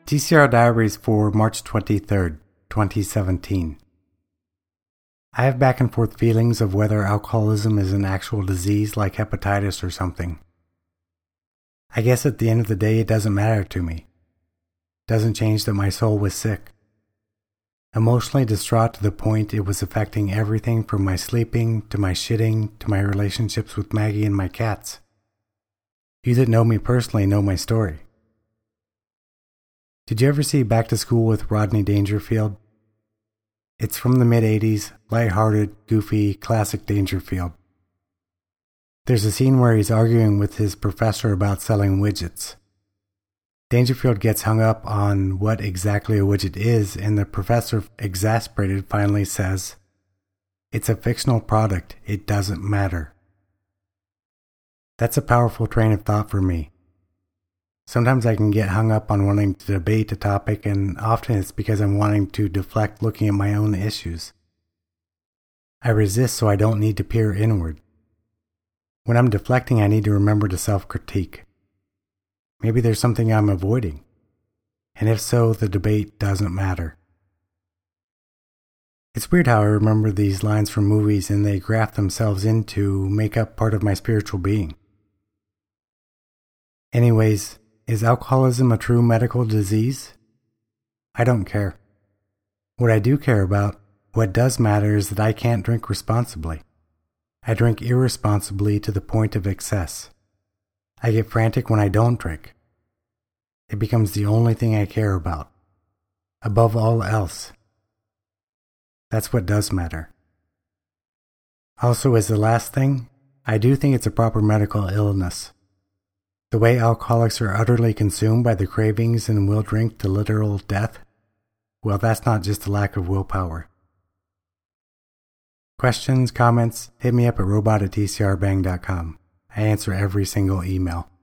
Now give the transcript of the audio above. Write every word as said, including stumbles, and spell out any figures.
T C R Diaries for March twenty-third, twenty seventeen. I have back and forth feelings of whether alcoholism is an actual disease like hepatitis or something. I guess at the end of the day it doesn't matter to me. It doesn't change that my soul was sick. Emotionally distraught to the point it was affecting everything from my sleeping to my shitting to my relationships with Maggie and my cats. You that know me personally know my story. Did you ever see Back to School with Rodney Dangerfield? It's from the mid-eighties, lighthearted, goofy, classic Dangerfield. There's a scene where he's arguing with his professor about selling widgets. Dangerfield gets hung up on what exactly a widget is, and the professor, exasperated, finally says, "It's a fictional product, it doesn't matter." That's a powerful train of thought for me. Sometimes I can get hung up on wanting to debate a topic, and often it's because I'm wanting to deflect looking at my own issues. I resist so I don't need to peer inward. When I'm deflecting, I need to remember to self-critique. Maybe there's something I'm avoiding, and if so, the debate doesn't matter. It's weird how I remember these lines from movies and they graft themselves in to make up part of my spiritual being. Anyways, is alcoholism a true medical disease? I don't care. What I do care about, what does matter, is that I can't drink responsibly. I drink irresponsibly to the point of excess. I get frantic when I don't drink. It becomes the only thing I care about. Above all else. That's what does matter. Also, as the last thing, I do think it's a proper medical illness. The way alcoholics are utterly consumed by the cravings and will drink to literal death, well, that's not just a lack of willpower. Questions, comments, hit me up at robot at t c r bang dot com. I answer every single email.